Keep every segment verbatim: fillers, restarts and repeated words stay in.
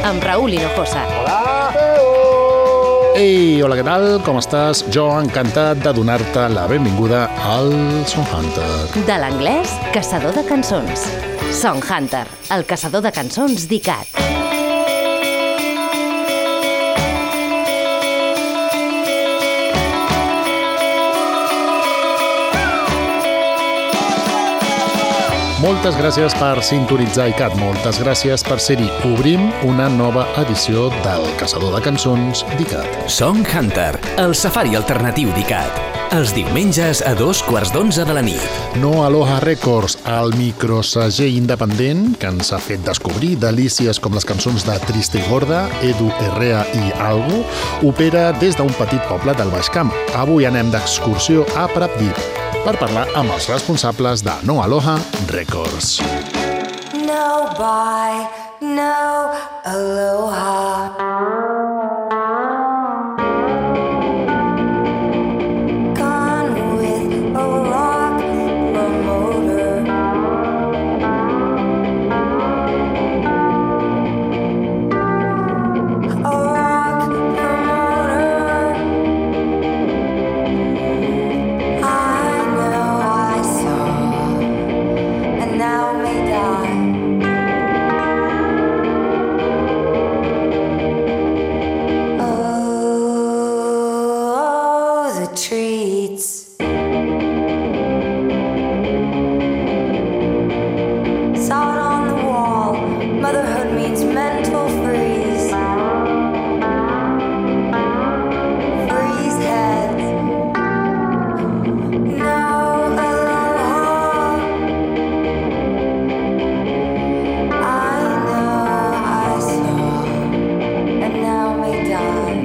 amb Raúl Hinojosa. Hola! Ei, hola, què tal? Com estàs? Jo encantat de donar-te la benvinguda al Song Hunter. De l'anglès, caçador de cançons. Song Hunter, el caçador de cançons d'I C A T. Moltes gràcies per sintonitzar I C A T, moltes gràcies per ser-hi. Obrim una nova edició del Caçador de Cançons d'I C A T. Song Hunter, el safari alternatiu d'I C A T. Els diumenges a dos quarts d'onze de la nit. No Aloha Records, el microsegell independent que ens ha fet descobrir delícies com les cançons de Trista i Gorda, Edu Herrea i Algo, opera des d'un petit poble del Baix Camp. Avui anem d'excursió a Pratdip per parlar amb els responsables de No Aloha Records. No bye, no aloha. Gone with a rock promoter. A rock promoter. I know I saw, and now may die. Oh, the treats. Saw it on the wall. Motherhood means mental freeze. Freeze heads. No aloha. I know I saw, and now may die.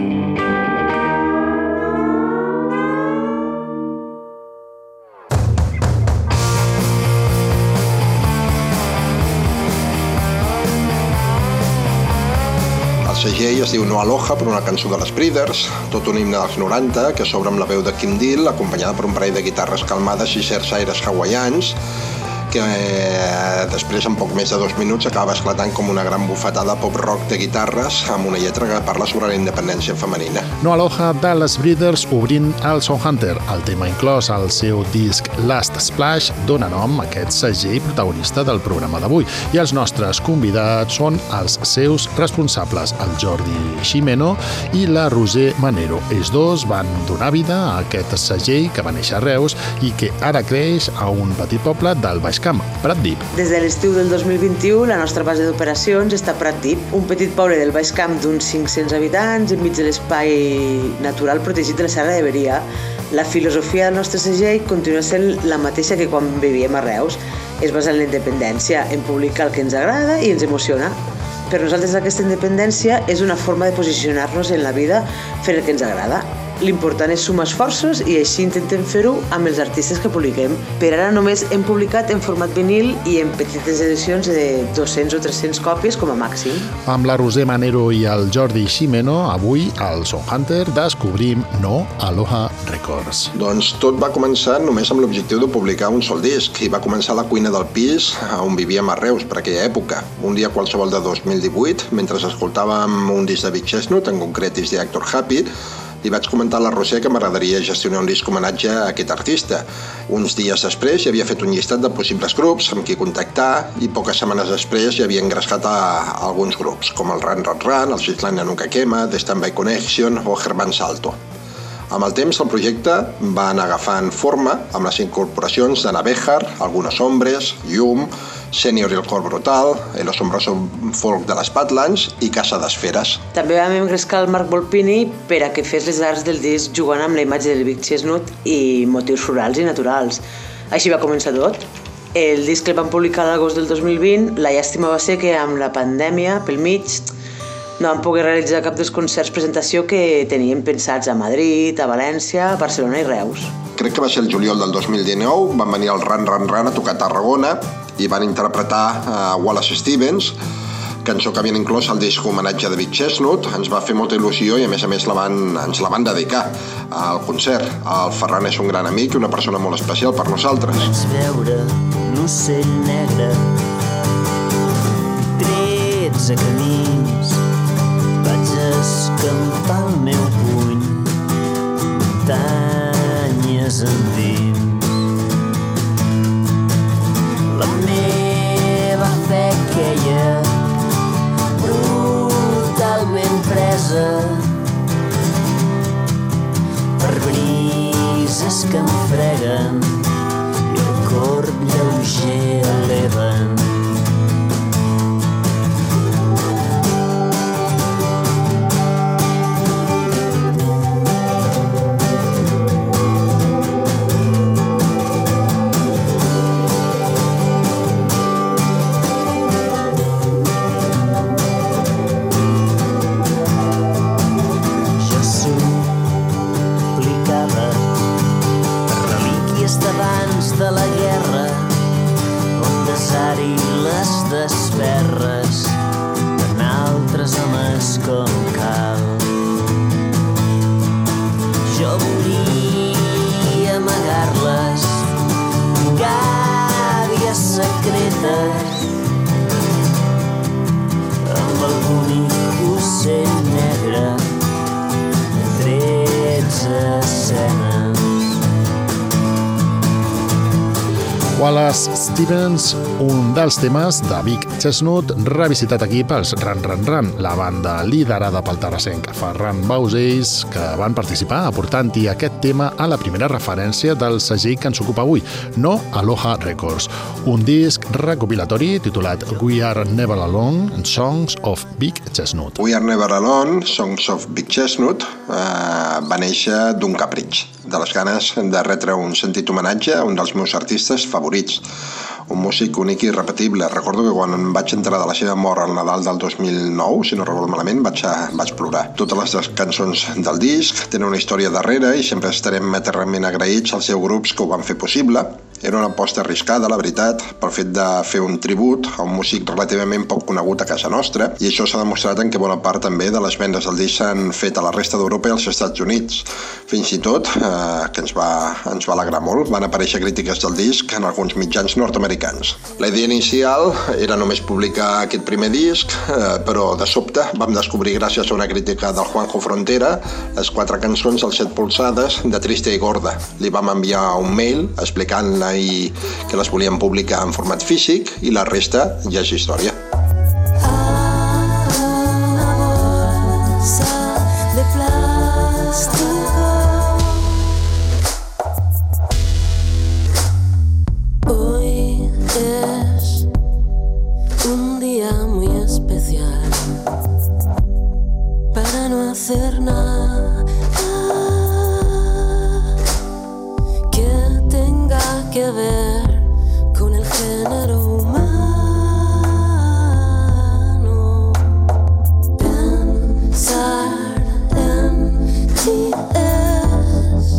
El segell es diu No Aloha per una cançó de les Breeders, tot un himne dels noranta que s'obre amb la veu de Kim Deal, acompanyada per un parell de guitarres calmades i certs aires hawaians, que eh, després, en poc més de dos minuts, acaba esclatant com una gran bufetada pop-rock de guitarres amb una lletra que parla sobre la independència femenina. No Aloha de les Breeders obrint el Song Hunter. El tema inclòs al seu disc Last Splash dona nom a aquest segell protagonista del programa d'avui. I els nostres convidats són els seus responsables, el Jordi Ximeno i la Roser Manero. Ells dos van donar vida a aquest segell que va néixer a Reus i que ara creix a un petit poble del Baix Camp, Pratdip. Des de l'estiu del dos mil vint-i-u, la nostra base d'operacions està a Pratdip, un petit poble del Baix Camp d'uns cinc-cents habitants enmig de l'espai natural protegit de la Serra de Beria. La filosofia del nostre segell continua sent la mateixa que quan vivíem a Reus. Es basa en la independència, en publicar el que ens agrada i ens emociona. Per nosaltres aquesta independència és una forma de posicionar-nos en la vida fent el que ens agrada. L'important és sumar esforços i així intentem fer-ho amb els artistes que publiquem. Per ara només hem publicat en format vinil i en petites edicions de dos-cents o tres-cents còpies com a màxim. Amb la Roser Manero i el Jordi Ximeno, avui al Song Hunter descobrim No Aloha Records. Doncs tot va començar només amb l'objectiu de publicar un sol disc i va començar a la cuina del pis on vivíem a Reus per aquella època. Un dia qualsevol de dos mil divuit, mentre escoltàvem un disc de Big Chestnut, en concret disc de Actor Happy, li vaig comentar a la Roser que m'agradaria gestionar un disc homenatge a aquest artista. Uns dies després ja havia fet un llistat de possibles grups amb qui contactar i poques setmanes després ja havia engrescat a, a alguns grups, com el Run Run Run, el Switzerland Nuka Kema, The Standby Connection o Herman Salto. Amb el temps, el projecte va anar agafant forma amb les incorporacions de Navejar, Algunos Hombres, Yum, Senior i el Cor Brutal, El Asombroso Folk de les Badlands i Casa d'Esferes. També vam engrescar el Marc Volpini per a que fes les arts del disc jugant amb la imatge del Big Chestnut i motius rurals i naturals. Així va començar tot. El disc el van publicar a l'agost del dos mil vint. La llàstima va ser que amb la pandèmia, pel mig, no vam poder realitzar cap dels concerts presentació que teníem pensats a Madrid, a València, a Barcelona i Reus. Crec que va ser el juliol del dos mil dinou, van venir al Run Run Run a tocar a Tarragona i van interpretar uh, Wallace Stevens, cançó que havien inclòs al disc homenatge de Big Chestnut. Ens va fer molta il·lusió i a més a més la van, ens la van dedicar al concert. El Ferran és un gran amic i una persona molt especial per nosaltres. Vaig veure l'ocell negre, tretze camins escampar el meu puny muntanyes endins. La meva fe queia brutalment presa per brises que em freguen i el corb lleuger eleven. De la guerra, on desar-hi les desferres, en altres homes com cal. Jo volia amagar-les, gàbies secretes, amb el bonic ocell negre de tretze escenes. Wallace Stevens, un dels temes de Big Chestnut, revisitat aquí pels Ran Ran Ran, la banda liderada pel terrassenc Ferran Bausells, que van participar aportant-hi aquest tema a la primera referència del segell que ens ocupa avui, No Aloha Records, un disc recopilatori titulat We Are Never Alone, Songs of Big Chestnut. We Are Never Alone, Songs of Big Chestnut, eh, va néixer d'un capritx, de les ganes de retre un sentit homenatge a un dels meus artistes favorits, un músic únic i irrepetible. Recordo que quan em vaig enterar de la seva mort al Nadal del dos mil nou, si no recordo malament, vaig, a, vaig plorar. Totes les cançons del disc tenen una història darrere i sempre estarem eternament agraïts als seus grups que ho van fer possible. Era una aposta arriscada, la veritat, pel fet de fer un tribut a un músic relativament poc conegut a casa nostra, i això s'ha demostrat en que bona part també de les vendes del disc s'han fet a la resta d'Europa i als Estats Units. Fins i tot, eh, que ens va, ens va alegrar molt, van aparèixer crítiques del disc en alguns mitjans nord-americans. La idea inicial era només publicar aquest primer disc, eh, però de sobte vam descobrir, gràcies a una crítica del Juanjo Frontera, les quatre cançons als set polsades de Trista i Gorda. Li vam enviar un mail explicant-la i que les volíem publicar en format físic, i la resta ja és història. Hoy es un día muy especial para no hacer nada que tenga que ver con el género humano. Pensar en ti es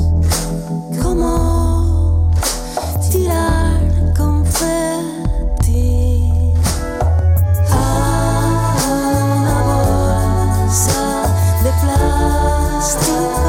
como tirar confeti a una bolsa de plástico.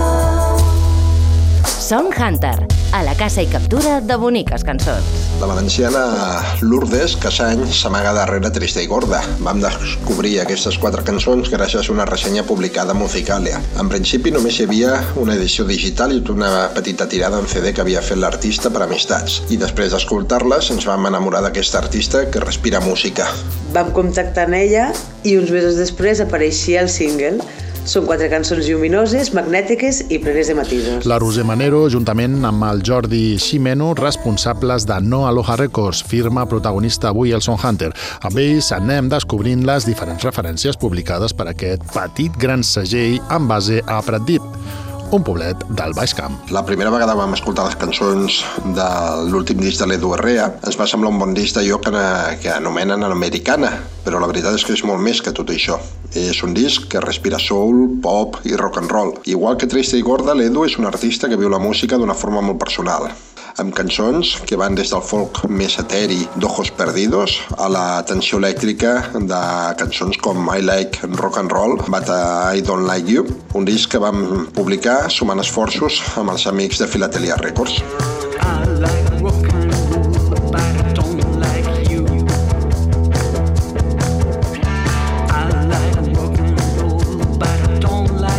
Song Hunter, a la caça i captura de boniques cançons. La valenciana Lourdes Casany s'amaga darrere Trista i Gorda. Vam descobrir aquestes quatre cançons gràcies a una ressenya publicada a Musicalia. En principi només hi havia una edició digital i una petita tirada en C D que havia fet l'artista per amistats. I després d'escoltar-les ens vam enamorar d'aquesta artista que respira música. Vam contactar amb ella i uns mesos després apareixia el single. Són quatre cançons lluminoses, magnètiques i plenes de matisos. La Roser Manero, juntament amb el Jordi Ximeno, responsables de No Aloha Records, firma protagonista avui al Song Hunter. Amb ells anem descobrint les diferents referències publicades per aquest petit gran segell en base a Prat Dip, un poblet del Baix Camp. La primera vegada vam escoltar les cançons de l'últim disc de l'Edu Herrea, ens va semblar un bon disc d'allò que, que anomenen Americana, però la veritat és que és molt més que tot això. És un disc que respira soul, pop i rock and roll. Igual que Trista i Gorda, l'Edu és un artista que viu la música d'una forma molt personal, amb cançons que van des del folk més eteri d'Ojos Perdidos a la tensió elèctrica de cançons com I Like Rock and Roll, But I Don't Like You, un disc que vam publicar sumant esforços amb els amics de Filatelia Records. I like rock and roll, but I don't like you. I like rock and roll, but I don't like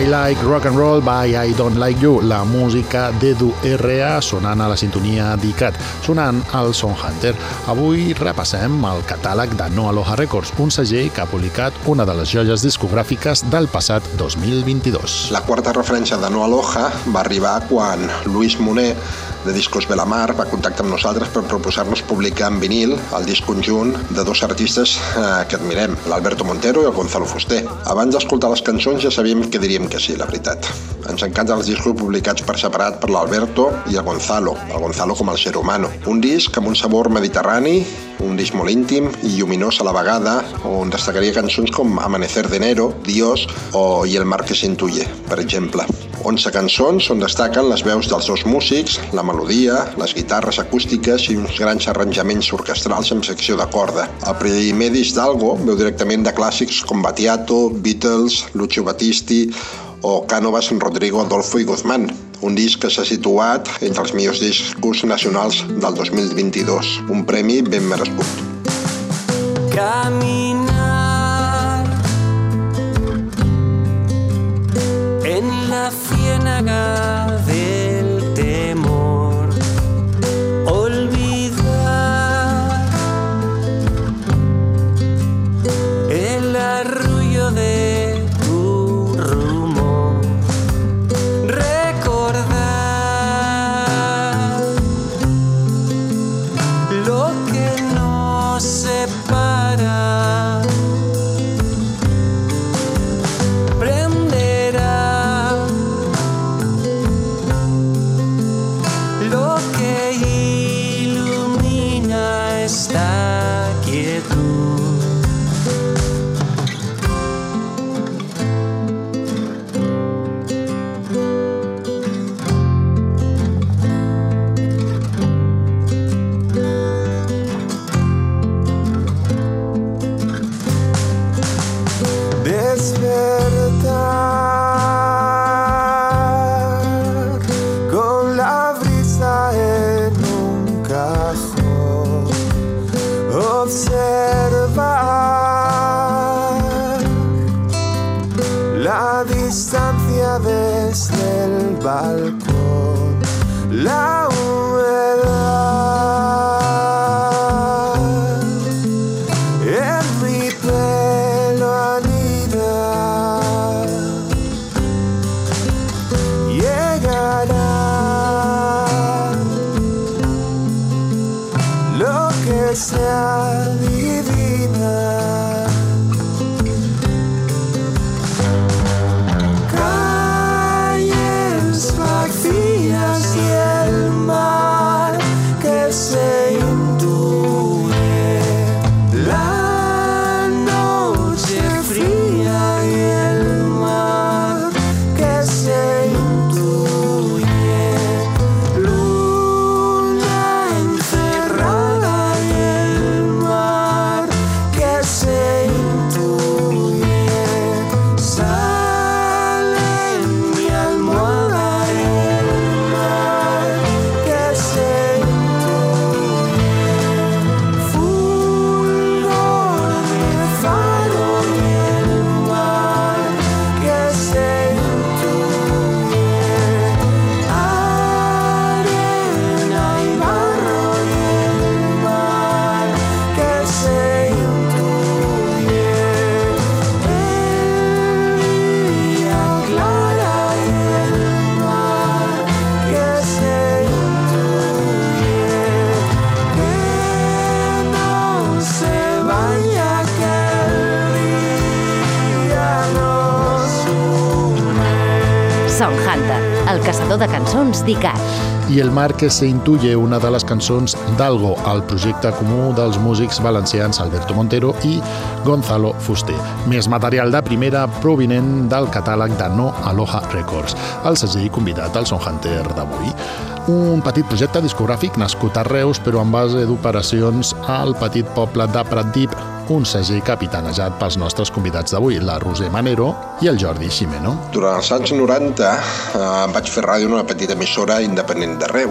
I Like Rock and Roll by I Don't Like You, la música d'Edu R A sonant a la sintonia d'ICAT, sonant al Sound Hunter. Avui repassem el catàleg de No Aloha Records, un segell que ha publicat una de les joies discogràfiques del passat dos mil vint-i-dos. La quarta referència de No Aloha va arribar quan Luis Monet, de Discos Belamar, va contactar amb nosaltres per proposar-nos publicar en vinil el disc conjunt de dos artistes eh, que admirem, l'Alberto Montero i el Gonzalo Fuster. Abans d'escoltar les cançons ja sabíem que diríem que sí, la veritat. Ens encanten els discos publicats per separat per l'Alberto i el Gonzalo, el Gonzalo com el ser humano. Un disc amb un sabor mediterrani, un disc molt íntim i lluminós a la vegada, on destacaria cançons com Amanecer de Enero, Dios o I el mar que s'intuye, per exemple. onze cançons on destaquen les veus dels dos músics, la melodia, les guitarres acústiques i uns grans arranjaments orquestrals amb secció de corda. El primer disc d'Algo veu directament de clàssics com Battiato, Beatles, Lucio Battisti o Cánovas, Rodrigo, Adolfo i Guzmán. Un disc que s'ha situat entre els millors discos nacionals del dos mil vint-i-dos. Un premi ben merescut. Caminar en la ciénaga del temor, olvidar el arrullo de tu rumor, recordar lo que nos separa, prenderá lo que ilumina esta quietud. Despertar con la brisa en un cajón, observar la distancia desde el balcón, la humedad en mi pelo anida. Llegará lo que se adivina. Calles vacías y el mar que se intuye, la noche fría y el mar que se intuye, luna encerrada y el mar que se intuye, sale en mi almohada y el mar que se intuye, fulgor de faro y el mar que se intuye, arena y barro y el mar que se intuye, el día clara y el mar que se intuye, que no se vaya, que el día nos une. Sound Hunter, el caçador de cançons d'ICAT. I el mar que se intuye, una de les cançons d'Algo, el projecte comú dels músics valencians Alberto Montero i Gonzalo Fuster. Més material de primera provinent del catàleg de No Aloha Records, el segell convidat al Sound Hunter d'avui. Un petit projecte discogràfic nascut a Reus, però en base d'operacions al petit poble de Pratdip, un segell capitanejat pels nostres convidats d'avui, la Roser Manero i el Jordi Ximeno. Durant els anys noranta eh, vaig fer ràdio en una petita emissora independent de Reus.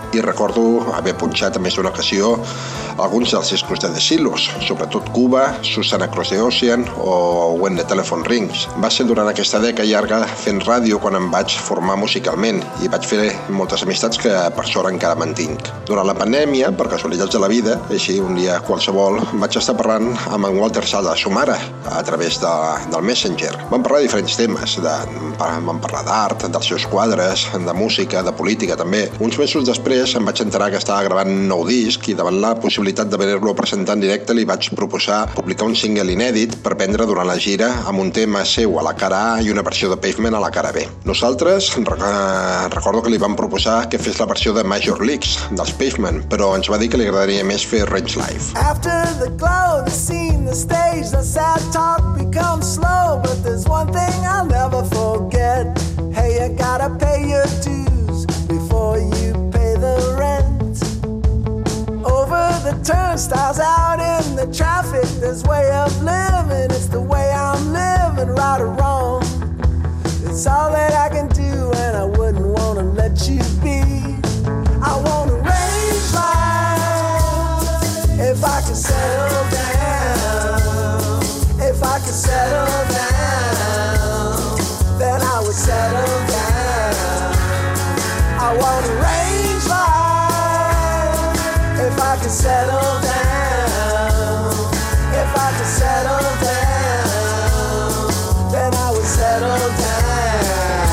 i recordo haver punxat a més d'una ocasió alguns dels discos de The Silos, sobretot Cuba, Susan Across the Ocean o When the Telephone Rings. Va ser durant aquesta dècada llarga fent ràdio quan em vaig formar musicalment i vaig fer moltes amistats que per sort encara mantinc. Durant la pandèmia, per casualitats de la vida, així un dia qualsevol, vaig estar parlant amb en Walter Sala Sumara a través de, del Messenger. Vam parlar de diferents temes, de, vam parlar d'art, dels seus quadres, de música, de política també. Uns mesos després em vaig enterar que estava gravant un nou disc i davant la possibilitat de venir-lo a presentar en directe li vaig proposar publicar un single inèdit per prendre durant la gira amb un tema seu a la cara A i una versió de Pavement a la cara B. Nosaltres recordo que li vam proposar que fes la versió de Major Leagues dels Pavement, però ens va dir que li agradaria més fer Range Live. After the glow, the scene, the stage, the sad talk becomes slow, but there's one thing I'll never forget. Hey, you gotta pay your dues before you pay the rent. Over the turnstiles, out in the traffic, there's way of living. It's the way I'm living, right or wrong. It's all that I can do, and I wouldn't want to let you be. I want to range life if I could settle down. If I could settle down, then I would settle down. I want to range life. If I could settle down, if I could settle down, then I would settle down.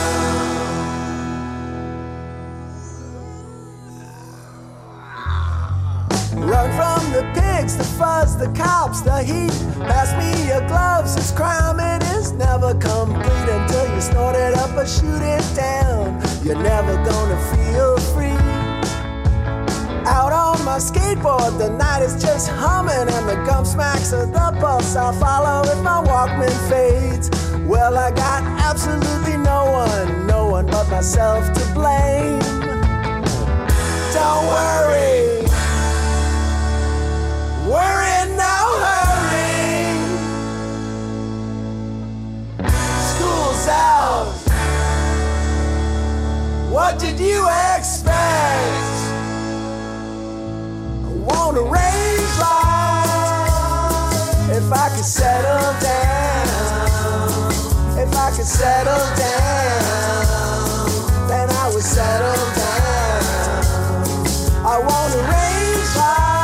Run from the pigs, the fuzz, the cops, the heat. Pass me your gloves, it's crime, it is never complete until you snort it up or shoot it down. You're never gonna feel free. Out on my skateboard, the night is just humming, and the gum smacks of the bus I'll follow if my Walkman fades. Well, I got absolutely no one, no one but myself to blame. Don't worry, we're in no hurry. School's out, what did you expect? Want a range life if I could settle down. If I could settle down, then I would settle down. I want a range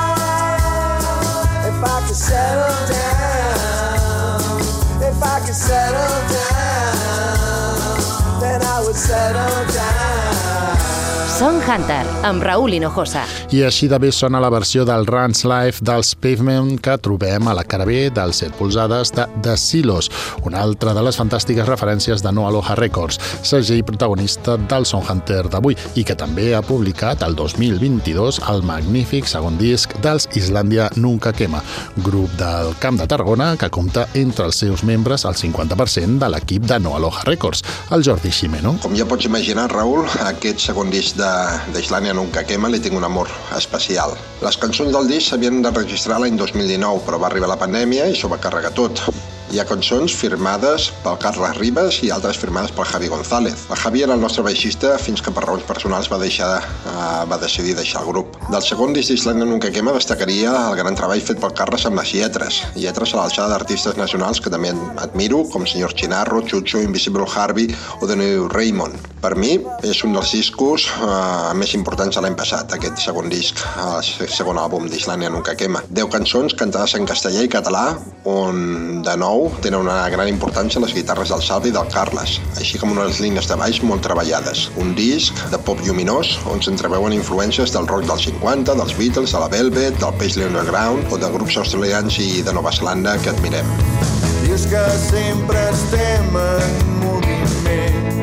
life if I could settle down. If I could settle down, then I would settle down. Song Hunter, amb Raúl Hinojosa. I així de bé sona la versió del Range Live dels Pavement que trobem a la cara B dels set polzades de The Silos, una altra de les fantàstiques referències de No Aloha Records, segell protagonista del Song Hunter d'avui i que també ha publicat el dos mil vint-i-dos el magnífic segon disc dels Islandia Nunca Quema, grup del Camp de Tarragona que compta entre els seus membres el cinquanta per cent de l'equip de No Aloha Records, el Jordi Ximeno. Com ja pots imaginar, Raúl, aquest segon disc de d'Islandia Nunca Quema li tinc un amor especial. Les cançons del disc s'havien d'enregistrar l'any dos mil dinou, però va arribar la pandèmia i s'ho va carregar tot. Hi ha cançons firmades pel Carles Ribas i altres firmades pel Javi González. El Javi era el nostre baixista fins que per raons personals va, deixar, uh, va decidir deixar el grup. Del segon disc d'Islandia Nunca Quema destacaria el gran treball fet pel Carles amb les lletres. Lletres a l'alçada d'artistes nacionals que també admiro, com Senyor Chinarro, Chucho, Invisible Harvey o The New Raymond. Per mi és un dels discos uh, més importants de l'any passat, aquest segon disc, el segon àlbum d'Islandia Nunca Quema. Deu cançons cantades en castellà i català, on de nou tenen una gran importància les guitarres del Salvi i del Carles, així com unes línies de baix molt treballades. Un disc de pop lluminós on s'entreveuen influències del rock dels cinquanta, dels Beatles, de la Velvet, del Paisley Underground o de grups australians i de Nova Zelanda que admirem. Dius que sempre estem en moviment.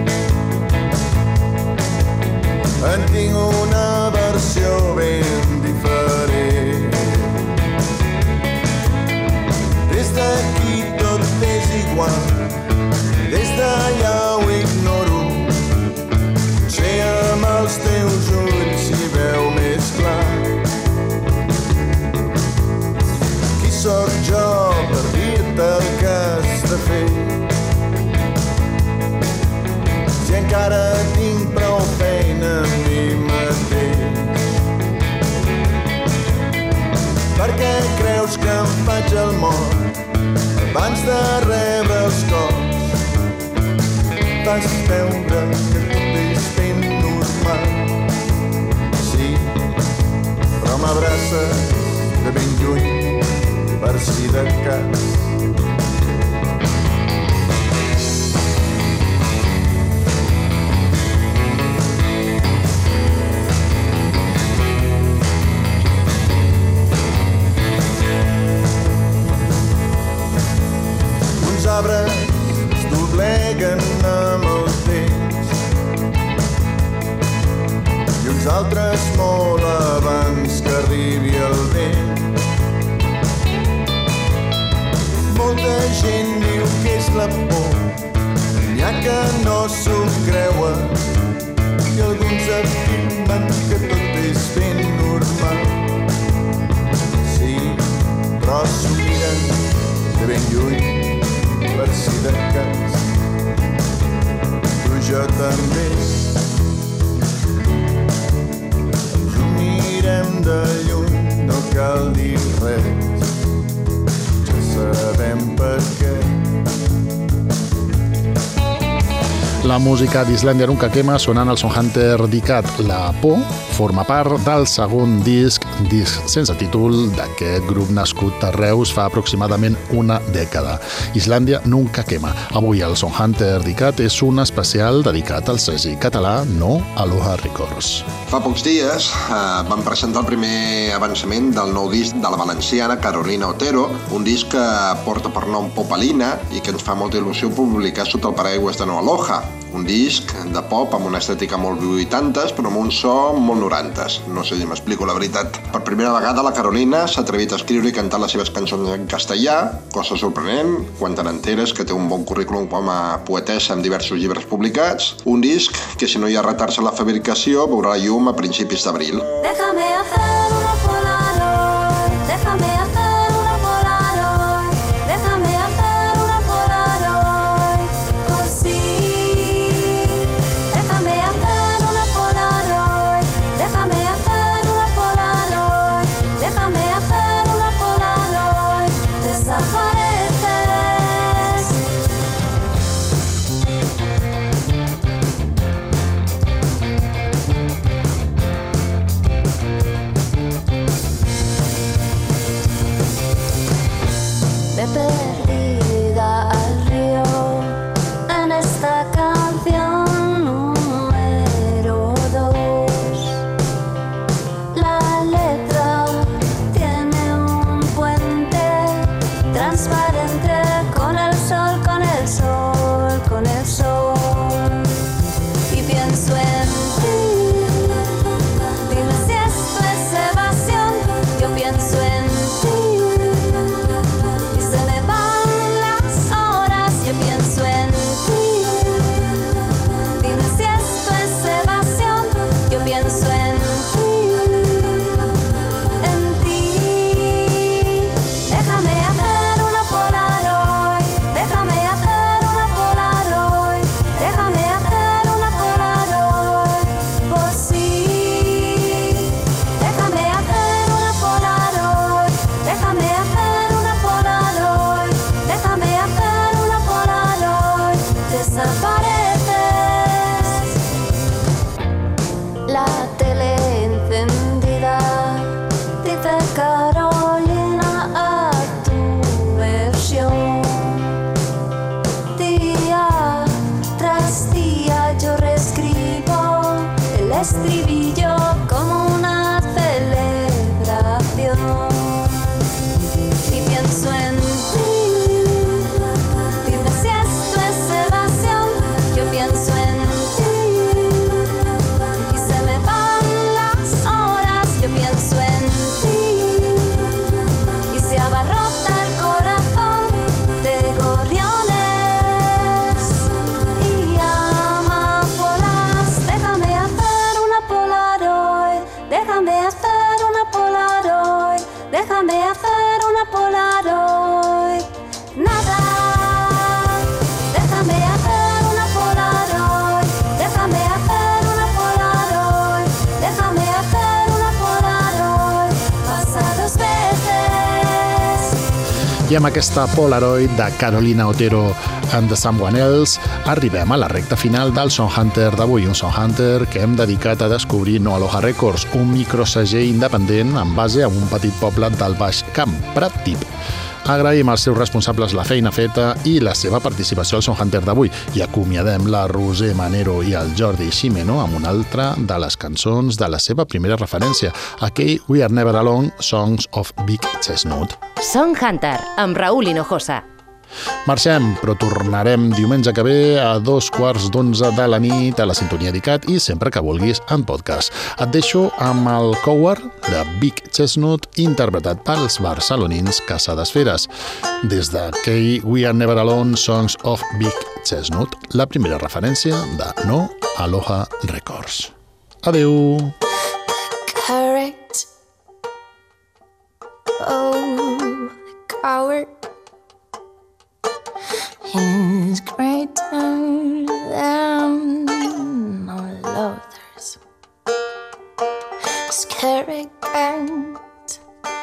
En tinc una versió ben diferent. Des d'aquí tot és igual, des d'allà ho ignoro. Potser amb els teus ulls s'hi veu més clar. Qui sóc jo per dir-te el que has de fer? Si encara tinc prou feina a mi mateix. de rebre els cops. Vas veure que tot és ben normal. Sí, però m'abraces de ben lluny per si de cas. Uns arbres es dobleguen amb el temps i uns altres molt abans que arribi el vent. Molta gent diu que és la por, n'hi ha que no s'ho creuen i alguns afirmen que tot és ben normal. Sí, però s'ho miren de ben lluny per si de cas. Tu jo també ens ho mirem de lluny, no cal dir res, ja sabem per què. La música d'Islàndia nunca quema sonant al Sonhunter d'Icat. La por forma part del segon disc, disc sense títol, d'aquest grup nascut a Reus fa aproximadament una dècada. Islàndia nunca quema. Avui el Sonhunter d'Icat és un especial dedicat al segell català No Aloha Records. Fa pocs dies eh, van presentar el primer avançament del nou disc de la valenciana Carolina Otero, un disc que porta per nom Popalina i que ens fa molta il·lusió publicar sota el paraigües de No Aloha. Un disc de pop amb una estètica molt vuitantes, però amb un so molt norantes. No sé si m'explico la veritat. Per primera vegada la Carolina s'ha atrevit a escriure i cantar les seves cançons en castellà, cosa sorprenent, quan te n'enteres que té un bon currículum com a poetessa amb diversos llibres publicats. Un disc que, si no hi ha retards en la fabricació, veurà la llum a principis d'abril. Déjame hacer una Polaroid, déjame hacer una Polaroid, déjame hacer una Polaroid, por si. Déjame hacer una Polaroid, déjame hacer una Polaroid, déjame hacer una Polaroid, desapareces. Me perdida al río en esta canción número dos. La letra tiene un puente transparente con el sol, con el sol, con el sol. Y pienso en ti, dime si esto es evasión. Yo pienso en ti. Yo pienso en ti, dime si esto es evasión. Yo pienso en ti, en ti. Déjame hacer una Polaroid, déjame hacer una Polaroid, déjame hacer una Polaroid, por si. Déjame hacer una Polaroid, déjame hacer una Polaroid, déjame hacer una Polaroid, desapareces. La tele encendida dice Carolina a tu versión. Día tras día yo reescribo el estribillo como una celebración. Y pienso en ti, dime si esto es evasión. Yo pienso en ti, y se me van las horas. Yo pienso en ti, y se abarrota el corazón de gorriones y amapolas. Déjame hacer una Polaroid. I amb aquesta Polaroid de Carolina Otero and the Someone Else arribem a la recta final del Sonhunter d'avui, un Sonhunter que hem dedicat a descobrir No Aloha Records, un microsegell independent en base a un petit poble del Baix Camp, Pratdip. Agraïm als seus responsables la feina feta i la seva participació al Sonhunter d'avui i acomiadem la Roser Manero i el Jordi Ximeno amb una altra de les cançons de la seva primera referència, aquell We Are Never Alone, Songs of Big Chestnut. Sonhunter, amb Raúl Hinojosa. Marxem, però tornarem diumenge que ve a dos quarts d'onze de la nit a la sintonia d'ICAT i sempre que vulguis en podcast. Et deixo amb el cover de Big Chestnut interpretat pels barcelonins Casa d'Esferes. Des d'aquell We Are Never Alone, Songs of Big Chestnut, la primera referència de No Aloha Records. Adeu! Correct. Oh, coward. He's greater than all others. Scary cat,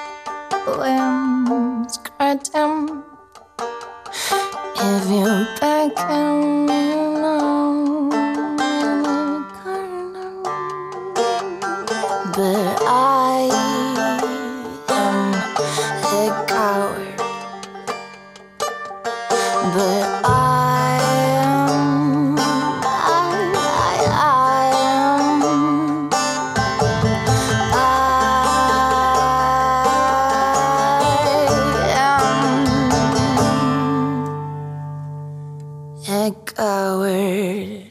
when scratch him. If you back him alone in a corner, but I am the coward. But I am, I, I, I am, I am a coward.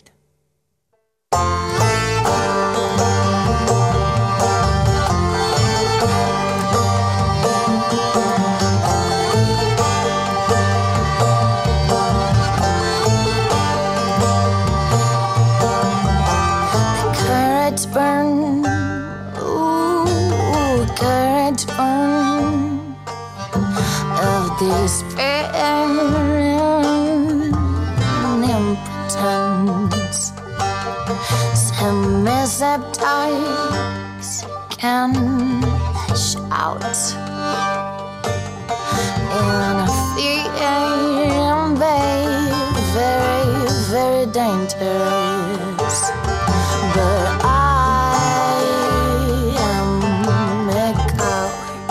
Burn, ooh, courage burn of despair and impotence. Some misaptites can lash out in a fear and very, very dangerous. But I am a coward.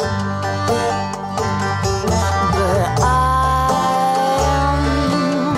But I am,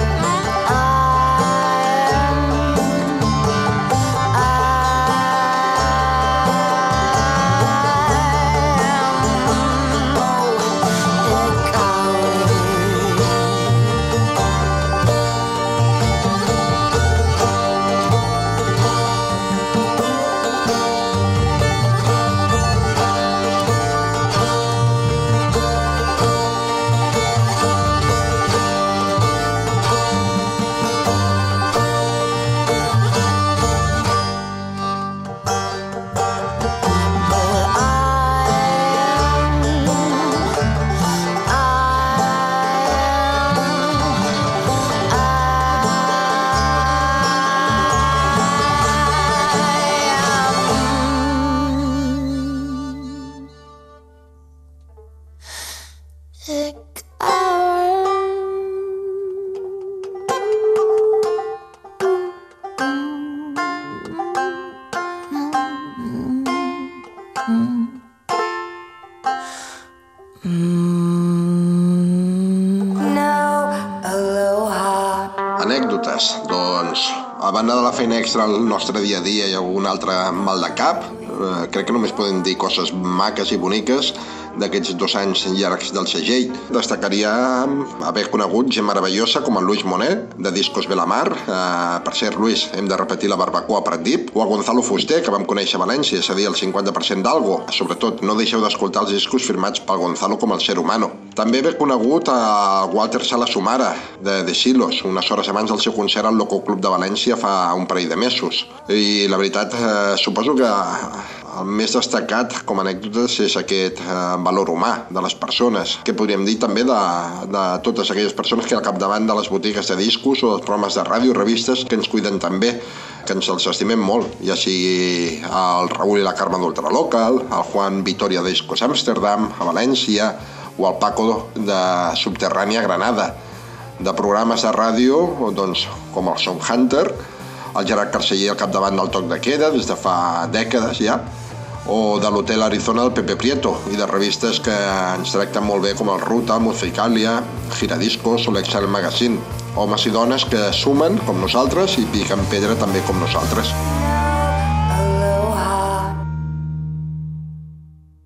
Anècdotes, doncs, a banda de la feina extra al nostre dia a dia i algun altre mal de cap, eh, crec que només podem dir coses maques i boniques d'aquests dos anys llargs del segell. Destacaria haver conegut gent meravellosa com el Luis Monet, de Discos Belamar. Eh, per cert, Luis, hem de repetir la barbacoa a Pratdip. O a Gonzalo Fuster, que vam conèixer a València, és a dir, el cinquanta per cent d'Algo. Sobretot, no deixeu d'escoltar els discos firmats pel Gonzalo com el ser humano. També haver conegut a Walter Sala Sumara, de The Silos, unes hores abans del seu concert al Loco Club de València fa un parell de mesos. I la veritat, eh, suposo que el més destacat com a anècdotes és aquest eh, valor humà de les persones. Què podríem dir també de, de totes aquelles persones que al capdavant de les botigues de discos o dels programes de ràdio, revistes, que ens cuiden tan bé, que ens els estimem molt, ja sigui el Raül i la Carme d'Ultralocal, el Juan Vitoria de Discos Amsterdam, a València, o el Paco de Subterrània Granada, de programes de ràdio doncs, com el Soundhunter, el Gerard Carceller al capdavant del Toc de Queda des de fa dècades ja, o de l'Hotel Arizona del Pepe Prieto, i de revistes que ens tracten molt bé com el Ruta, Musicalia, Giradiscos o l'Excel Magazine, homes i dones que sumen com nosaltres i piquen pedra també com nosaltres.